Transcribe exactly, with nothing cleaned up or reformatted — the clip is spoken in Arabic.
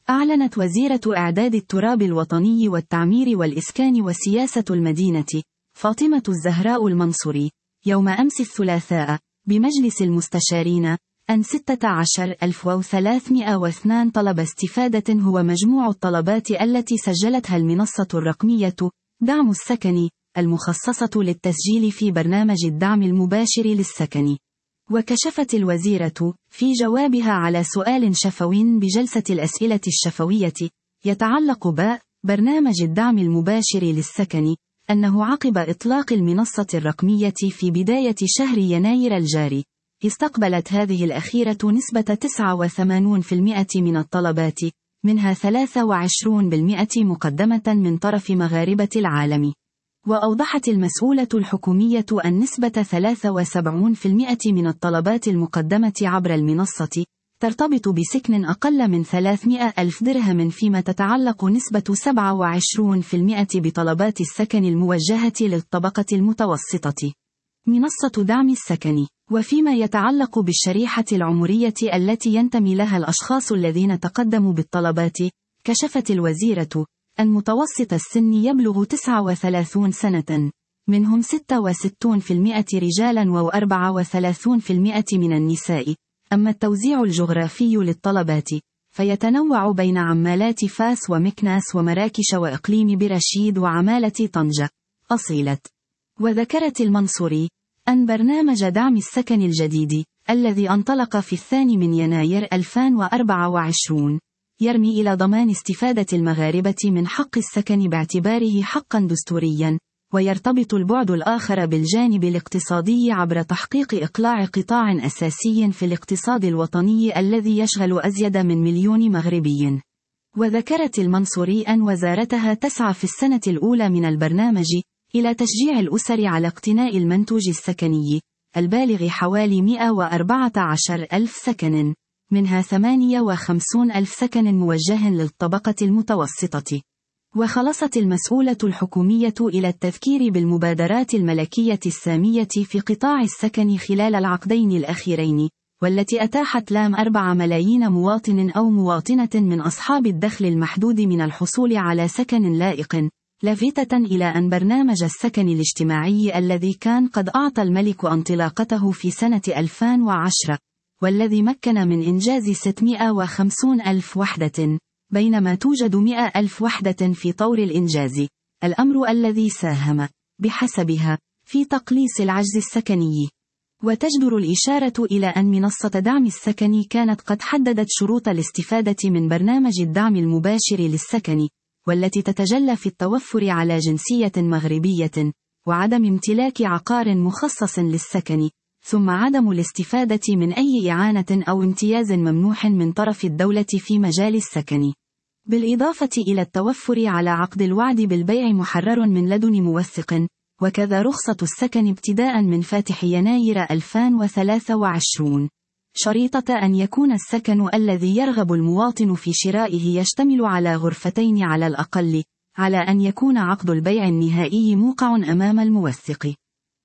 أعلنت وزيرة إعداد التراب الوطني والتعمير والإسكان وسياسة المدينة فاطمة الزهراء المنصوري يوم أمس الثلاثاء بمجلس المستشارين أن ستة عشر ألف وثلاثمائة واثنين طلب استفادة هو مجموع الطلبات التي سجلتها المنصة الرقمية دعم السكن المخصصة للتسجيل في برنامج الدعم المباشر للسكن. وكشفت الوزيرة في جوابها على سؤال شفوي بجلسة الأسئلة الشفوية يتعلق ب برنامج الدعم المباشر للسكن أنه عقب إطلاق المنصة الرقمية في بداية شهر يناير الجاري استقبلت هذه الأخيرة نسبة تسعة وثمانين بالمئة من الطلبات، منها ثلاثة وعشرين بالمئة مقدمة من طرف مغاربة العالم. وأوضحت المسؤولة الحكومية أن نسبة ثلاثة وسبعين بالمئة من الطلبات المقدمة عبر المنصة ترتبط بسكن أقل من ثلاثمائة ألف درهم، فيما تتعلق نسبة سبعة وعشرين بالمئة بطلبات السكن الموجهة للطبقة المتوسطة. منصة دعم السكن. وفيما يتعلق بالشريحة العمرية التي ينتمي لها الأشخاص الذين تقدموا بالطلبات، كشفت الوزيرة أن متوسط السن يبلغ تسعة وثلاثين سنة، منهم ستة وستين بالمئة رجالا وأربعة وثلاثين بالمئة من النساء. أما التوزيع الجغرافي للطلبات فيتنوع بين عمالات فاس ومكناس ومراكش وإقليم برشيد وعمالة طنجة أصيلت. وذكرت المنصوري أن برنامج دعم السكن الجديد الذي انطلق في الثاني من يناير ألفين وأربعة وعشرين يرمي إلى ضمان استفادة المغاربة من حق السكن باعتباره حقا دستوريا، ويرتبط البعد الآخر بالجانب الاقتصادي عبر تحقيق إقلاع قطاع أساسي في الاقتصاد الوطني الذي يشغل أزيد من مليون مغربي. وذكرت المنصوري أن وزارتها تسعى في السنة الأولى من البرنامج إلى تشجيع الأسر على اقتناء المنتوج السكني البالغ حوالي مئة وأربعة عشر ألف سكن، منها ثمانية وخمسين ألف سكن موجه للطبقة المتوسطة. وخلصت المسؤولة الحكومية إلى التذكير بالمبادرات الملكية السامية في قطاع السكن خلال العقدين الأخيرين، والتي أتاحت لام أربعة ملايين مواطن أو مواطنة من أصحاب الدخل المحدود من الحصول على سكن لائق، لافتة إلى أن برنامج السكن الاجتماعي الذي كان قد أعطى الملك انطلاقته في سنة ألفين وعشرة والذي مكن من إنجاز ستمائة وخمسين ألف وحدة، بينما توجد مئة ألف وحدة في طور الإنجاز، الأمر الذي ساهم بحسبها في تقليص العجز السكني. وتجدر الإشارة إلى أن منصة دعم السكن كانت قد حددت شروط الاستفادة من برنامج الدعم المباشر للسكن، والتي تتجلى في التوفر على جنسية مغربية، وعدم امتلاك عقار مخصص للسكن، ثم عدم الاستفادة من أي إعانة أو امتياز ممنوح من طرف الدولة في مجال السكن، بالإضافة إلى التوفر على عقد الوعد بالبيع محرر من لدن موثق، وكذا رخصة السكن ابتداء من فاتح يناير ألفين وثلاثة وعشرين، شريطة أن يكون السكن الذي يرغب المواطن في شرائه يشتمل على غرفتين على الأقل، على أن يكون عقد البيع النهائي موقع أمام الموثق.